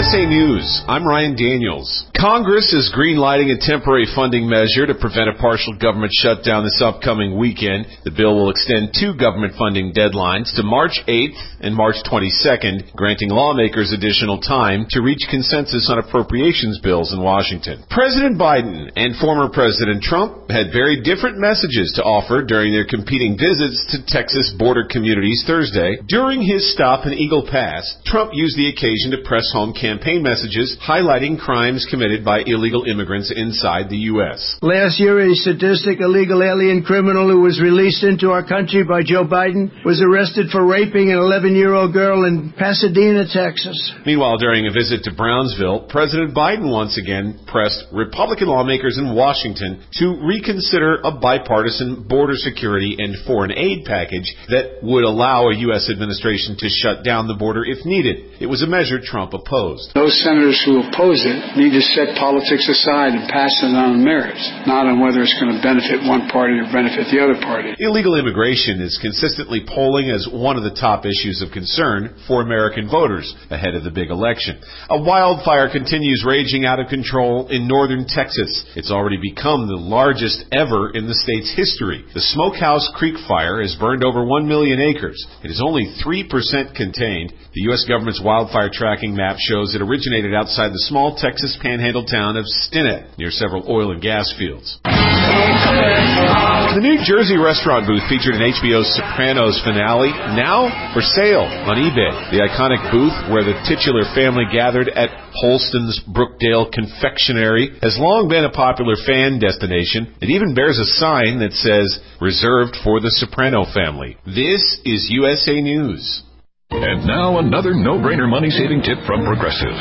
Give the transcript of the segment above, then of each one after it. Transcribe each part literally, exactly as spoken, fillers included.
S A News, I'm Ryan Daniels. Congress is green-lighting a temporary funding measure to prevent a partial government shutdown this upcoming weekend. The bill will extend two government funding deadlines to March eighth and March twenty-second, granting lawmakers additional time to reach consensus on appropriations bills in Washington. President Biden and former President Trump had very different messages to offer during their competing visits to Texas border communities Thursday. During his stop in Eagle Pass, Trump used the occasion to press home campaign messages highlighting crimes committed by illegal immigrants inside the U S. Last year, a sadistic illegal alien criminal who was released into our country by Joe Biden was arrested for raping an eleven-year-old girl in Pasadena, Texas. Meanwhile, during a visit to Brownsville, President Biden once again pressed Republican lawmakers in Washington to reconsider a bipartisan border security and foreign aid package that would allow a U S administration to shut down the border if needed. It was a measure Trump opposed. Those senators who oppose it need to set politics aside and pass it on merits, not on whether it's going to benefit one party or benefit the other party. Illegal immigration is consistently polling as one of the top issues of concern for American voters ahead of the big election. A wildfire continues raging out of control in northern Texas. It's already become the largest ever in the state's history. The Smokehouse Creek fire has burned over one million acres. It is only three percent contained. The U S government's wildfire tracking map shows it originated outside the small Texas panhandle town of Stinnett, near several oil and gas fields. The New Jersey restaurant booth featured in H B O's Sopranos finale, now for sale on eBay. The iconic booth where the titular family gathered at Holston's Brookdale Confectionery has long been a popular fan destination. It even bears a sign that says, reserved for the Soprano family. This is U S A News. And now another no-brainer money-saving tip from Progressive.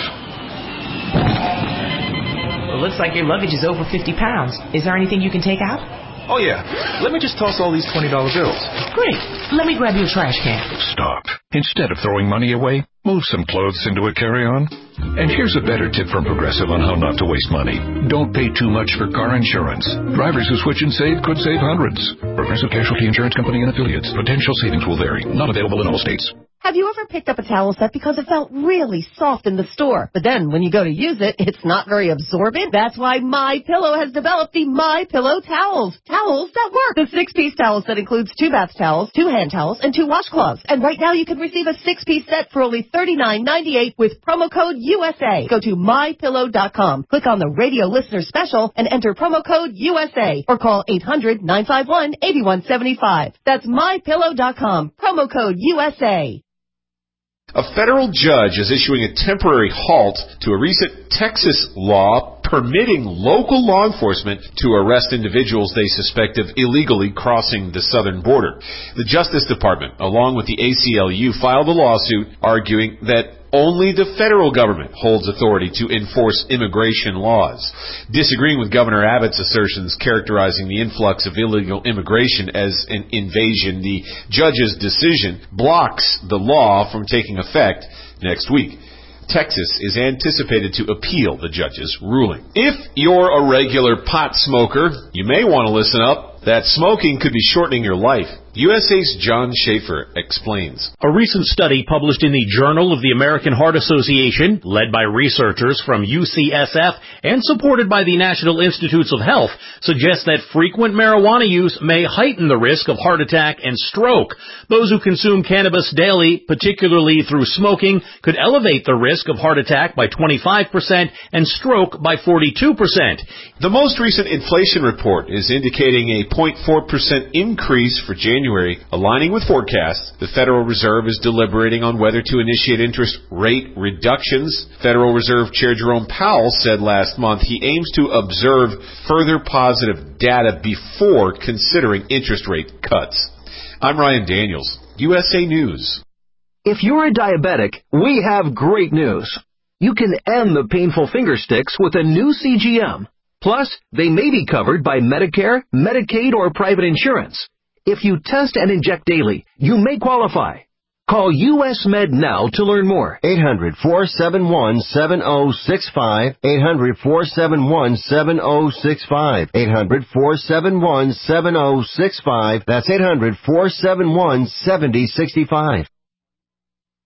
It looks like your luggage is over fifty pounds. Is there anything you can take out? Oh, yeah. Let me just toss all these twenty dollar bills. Great. Let me grab you a trash can. Stop. Instead of throwing money away, move some clothes into a carry-on. And here's a better tip from Progressive on how not to waste money. Don't pay too much for car insurance. Drivers who switch and save could save hundreds. Progressive Casualty Insurance Company and Affiliates. Potential savings will vary. Not available in all states. Have you ever picked up a towel set because it felt really soft in the store, but then when you go to use it, it's not very absorbent? That's why MyPillow has developed the MyPillow towels. Towels that work. The six-piece towel set includes two bath towels, two hand towels, and two washcloths. And right now you can receive a six-piece set for only thirty-nine ninety-eight with promo code U S A. Go to my pillow dot com, click on the radio listener special, and enter promo code U S A, or call eight hundred nine five one eight one seven five. That's my pillow dot com, promo code U S A. A federal judge is issuing a temporary halt to a recent Texas law permitting local law enforcement to arrest individuals they suspect of illegally crossing the southern border. The Justice Department, along with the A C L U, filed a lawsuit arguing that only the federal government holds authority to enforce immigration laws. Disagreeing with Governor Abbott's assertions characterizing the influx of illegal immigration as an invasion, the judge's decision blocks the law from taking effect next week. Texas is anticipated to appeal the judge's ruling. If you're a regular pot smoker, you may want to listen up. That smoking could be shortening your life. U S A's John Schaefer explains. A recent study published in the Journal of the American Heart Association, led by researchers from U C S F and supported by the National Institutes of Health, suggests that frequent marijuana use may heighten the risk of heart attack and stroke. Those who consume cannabis daily, particularly through smoking, could elevate the risk of heart attack by twenty-five percent and stroke by forty-two percent. The most recent inflation report is indicating a zero point four percent increase for January. Aligning with forecasts, the Federal Reserve is deliberating on whether to initiate interest rate reductions. Federal Reserve Chair Jerome Powell said last month he aims to observe further positive data before considering interest rate cuts. I'm Ryan Daniels, U S A News. If you're a diabetic, we have great news. You can end the painful finger sticks with a new C G M. Plus, they may be covered by Medicare, Medicaid, or private insurance. If you test and inject daily, you may qualify. Call U S Med now to learn more. eight hundred, four seven one, seven oh six five. eight hundred, four seven one, seven oh six five. eight hundred, four seven one, seven oh six five. That's eight hundred, four seven one, seven oh six five.